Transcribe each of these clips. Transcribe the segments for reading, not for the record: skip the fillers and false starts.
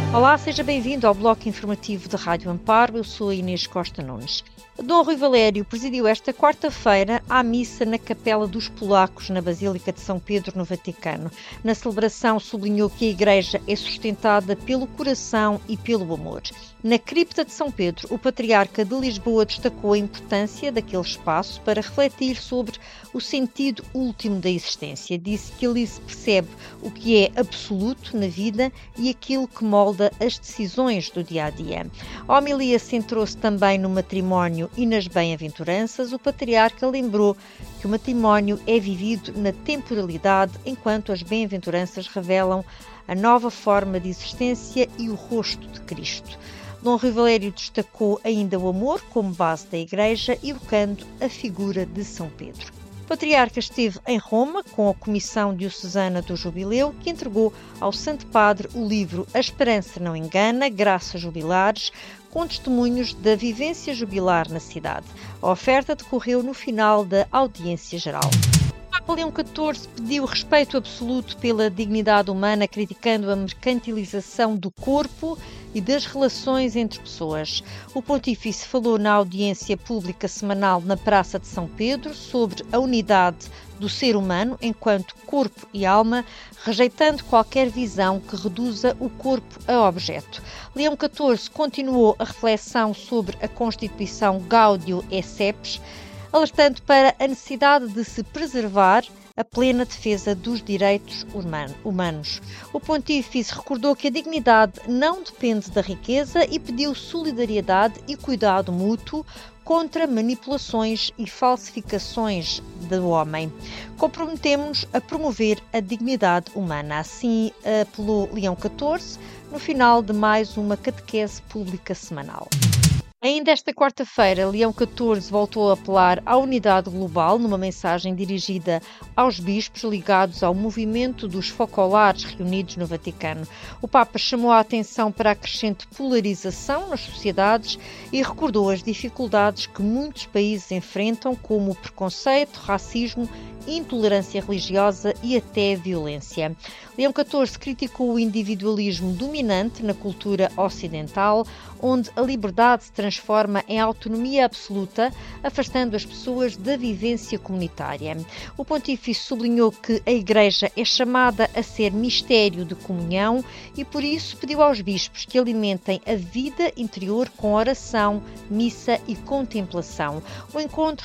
Olá, seja bem-vindo ao bloco informativo da Rádio Amparo. Eu sou a Inês Costa Nunes. Dom Rui Valério presidiu esta quarta-feira à missa na Capela dos Polacos, na Basílica de São Pedro, no Vaticano. Na celebração sublinhou que a Igreja é sustentada pelo coração e pelo amor. Na cripta de São Pedro, o Patriarca de Lisboa destacou a importância daquele espaço para refletir sobre o sentido último da existência. Disse que ali se percebe o que é absoluto na vida e aquilo que molda as decisões do dia-a-dia. A homilia centrou-se também no matrimónio e nas bem-aventuranças. O Patriarca lembrou que o matrimónio é vivido na temporalidade, enquanto as bem-aventuranças revelam a nova forma de existência e o rosto de Cristo. Dom Rui Valério destacou ainda o amor como base da Igreja, evocando a figura de São Pedro. O Patriarca esteve em Roma com a Comissão Diocesana do Jubileu, que entregou ao Santo Padre o livro A Esperança Não Engana, Graças Jubilares, com testemunhos da vivência jubilar na cidade. A oferta decorreu no final da audiência geral. O Papa Leão XIV pediu respeito absoluto pela dignidade humana, criticando a mercantilização do corpo e das relações entre pessoas. O Pontífice falou na audiência pública semanal na Praça de São Pedro sobre a unidade do ser humano enquanto corpo e alma, rejeitando qualquer visão que reduza o corpo a objeto. Leão XIV continuou a reflexão sobre a Constituição Gaudium et Spes, alertando para a necessidade de se preservar a plena defesa dos direitos humanos. O Pontífice recordou que a dignidade não depende da riqueza e pediu solidariedade e cuidado mútuo contra manipulações e falsificações do homem. Comprometemos-nos a promover a dignidade humana. Assim apelou Leão XIV no final de mais uma catequese pública semanal. Ainda esta quarta-feira, Leão XIV voltou a apelar à unidade global numa mensagem dirigida aos bispos ligados ao movimento dos focolares reunidos no Vaticano. O Papa chamou a atenção para a crescente polarização nas sociedades e recordou as dificuldades que muitos países enfrentam, como o preconceito, racismo, intolerância religiosa e até violência. Leão XIV criticou o individualismo dominante na cultura ocidental, onde a liberdade se transforma em autonomia absoluta, afastando as pessoas da vivência comunitária. O Pontífice sublinhou que a Igreja é chamada a ser mistério de comunhão e, por isso, pediu aos bispos que alimentem a vida interior com oração, missa e contemplação. O encontro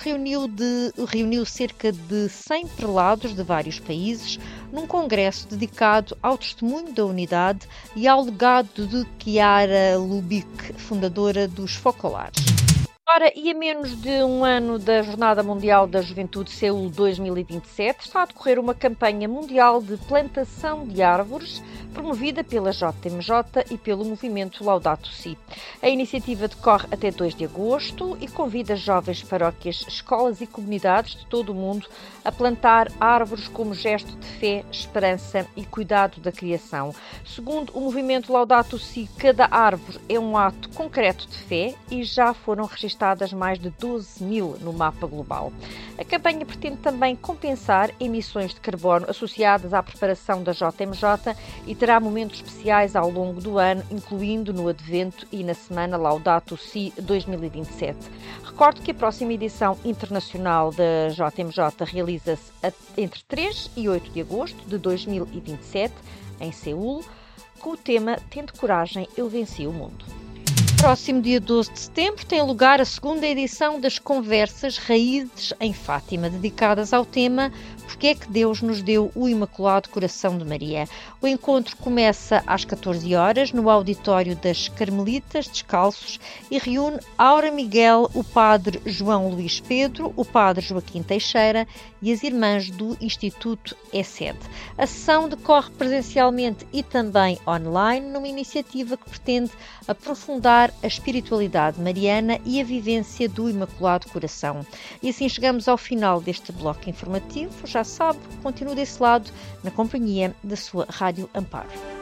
reuniu cerca de 100 prelados de vários países num congresso dedicado ao testemunho da unidade e ao legado de Chiara Lubich, fundadora dos Focolares. Ora, e a menos de um ano da Jornada Mundial da Juventude Seul 2027, está a decorrer uma campanha mundial de plantação de árvores promovida pela JMJ e pelo movimento Laudato Si. A iniciativa decorre até 2 de agosto e convida jovens paróquias, escolas e comunidades de todo o mundo a plantar árvores como gesto de fé, esperança e cuidado da criação. Segundo o movimento Laudato Si, cada árvore é um ato concreto de fé e já foram registadas mais de 12.000 no mapa global. A campanha pretende também compensar emissões de carbono associadas à preparação da JMJ e terá momentos especiais ao longo do ano, incluindo no Advento e na Semana Laudato Si 2027. Recordo que a próxima edição internacional da JMJ realiza-se entre 3 e 8 de agosto de 2027, em Seul, com o tema Tendo Coragem, Eu Venci o Mundo. Próximo dia 12 de setembro tem lugar a segunda edição das Conversas Raízes em Fátima, dedicadas ao tema Porque é que Deus nos deu o Imaculado Coração de Maria. O encontro começa às 14 horas no auditório das Carmelitas Descalços e reúne Aura Miguel, o padre João Luís Pedro, o padre Joaquim Teixeira e as irmãs do Instituto ESED. A sessão decorre presencialmente e também online, numa iniciativa que pretende aprofundar a espiritualidade mariana e a vivência do Imaculado Coração. E assim chegamos ao final deste bloco informativo. Já sabe, continue desse lado na companhia da sua Rádio Amparo.